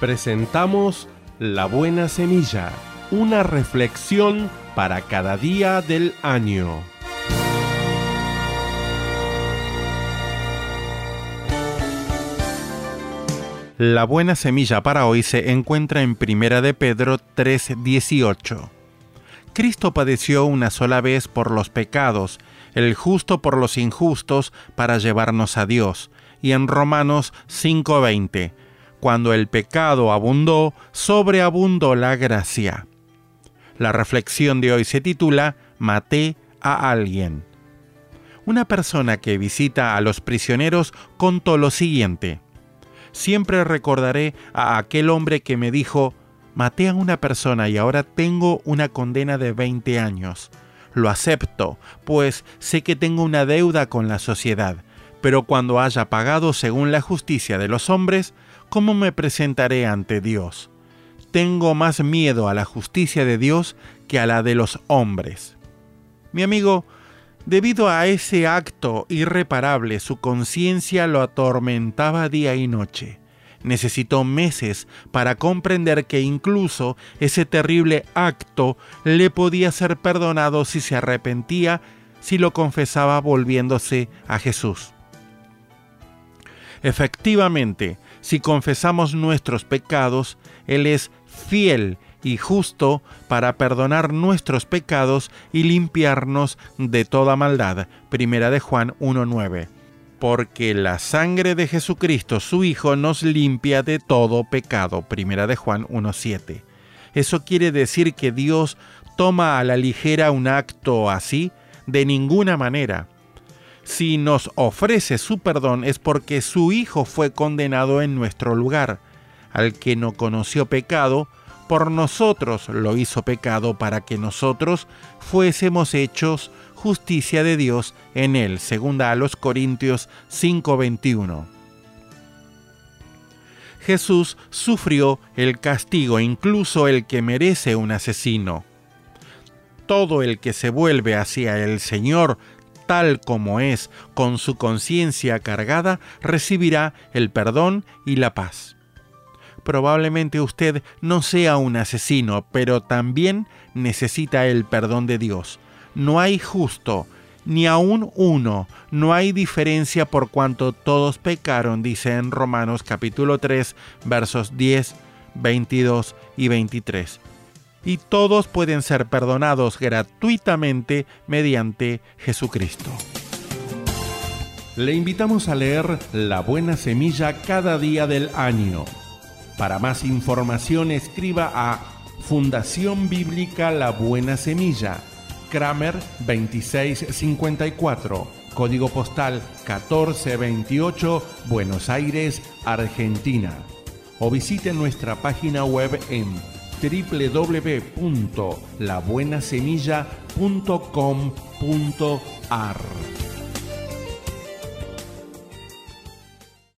Presentamos La Buena Semilla, una reflexión para cada día del año. La buena semilla para hoy se encuentra en 1 de Pedro 3:18. Cristo padeció una sola vez por los pecados, el justo por los injustos, para llevarnos a Dios. Y en Romanos 5:20, cuando el pecado abundó, sobreabundó la gracia. La reflexión de hoy se titula Maté a alguien. Una persona que visita a los prisioneros contó lo siguiente: siempre recordaré a aquel hombre que me dijo: maté a una persona y ahora tengo una condena de 20 años. Lo acepto, pues sé que tengo una deuda con la sociedad, pero cuando haya pagado según la justicia de los hombres, ¿cómo me presentaré ante Dios? Tengo más miedo a la justicia de Dios que a la de los hombres. Mi amigo, debido a ese acto irreparable, su conciencia lo atormentaba día y noche. Necesitó meses para comprender que incluso ese terrible acto le podía ser perdonado si se arrepentía, si lo confesaba volviéndose a Jesús. Efectivamente, si confesamos nuestros pecados, Él es fiel y justo para perdonar nuestros pecados y limpiarnos de toda maldad. 1 de Juan 1:9. Porque la sangre de Jesucristo, su Hijo, nos limpia de todo pecado. 1 de Juan 1:7. ¿Eso quiere decir que Dios toma a la ligera un acto así? De ninguna manera. Si nos ofrece su perdón es porque su Hijo fue condenado en nuestro lugar. Al que no conoció pecado, por nosotros lo hizo pecado para que nosotros fuésemos hechos justicia de Dios en él. 2 Corintios 5:21. Jesús sufrió el castigo, incluso el que merece un asesino. Todo el que se vuelve hacia el Señor tal como es, con su conciencia cargada, recibirá el perdón y la paz. Probablemente usted no sea un asesino, pero también necesita el perdón de Dios. No hay justo, ni aun uno, no hay diferencia por cuanto todos pecaron, dice en Romanos capítulo 3, versos 10, 22 y 23. Y todos pueden ser perdonados gratuitamente mediante Jesucristo. Le invitamos a leer La Buena Semilla cada día del año. Para más información escriba a Fundación Bíblica La Buena Semilla, Kramer 2654, código postal 1428, Buenos Aires, Argentina. O visite nuestra página web en www.labuenasemilla.com.ar.